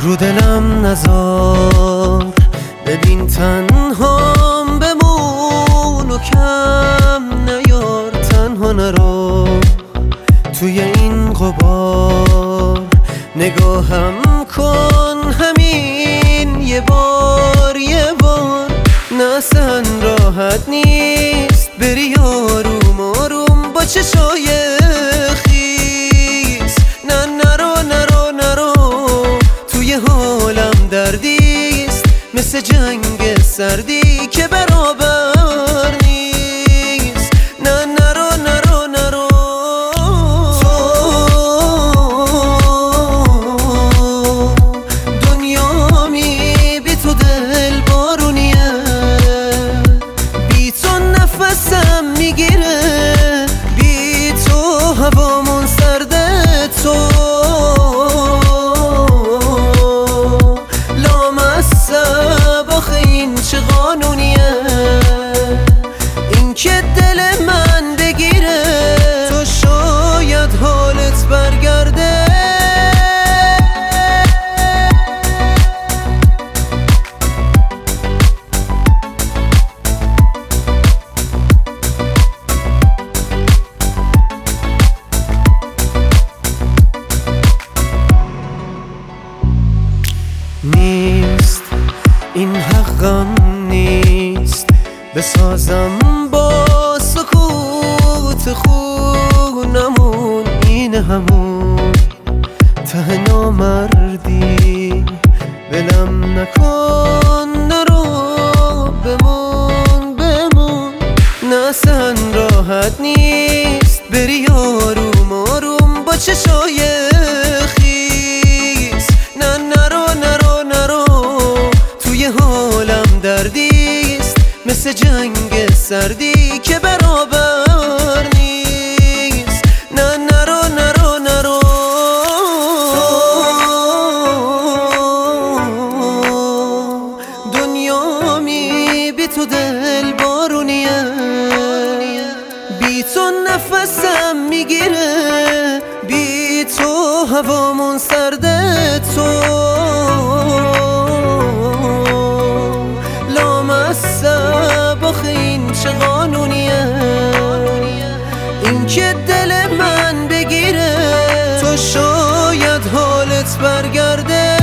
رو دلم نذار، ببین تنهام بمون و کم نیار، تنها نرو توی این غبار، نگاهم کن همین یه بار یه بار. نه اصلا راحت نیست بری آروم آروم با چشای خیس، نه نرو نرو نرو توی حالم دردیست، مثل جنگ سردی که برابر نیست. نه نرو نرو نرو تو دنیامی بی تو دل بارونیه، بی تو نفسم میگیره، بی تو هوامون سرده، تو لامصب آخه این چه قانونیه، این که دل من بگیره تو شاید حالت برگرده. نیست این حقم نیست بسازم با سکوت خونمون، این همون ته نامردی، ولم نکن نرو بمون بمون. نه اصلا راحت نیست بری آروم آروم با چشای خیس، نه نرو نرو نرو توی حالم دردیست، مثل جنگ سردی که برابر نیست. نه نرو نرو نرو دنیامی بی تو دل بارونیه، بی تو نفسم میگیره، بی تو هوامون سرده، تو لامصب آخه این چه قانونیه، این که دل من بگیره تو شاید حالت برگرده.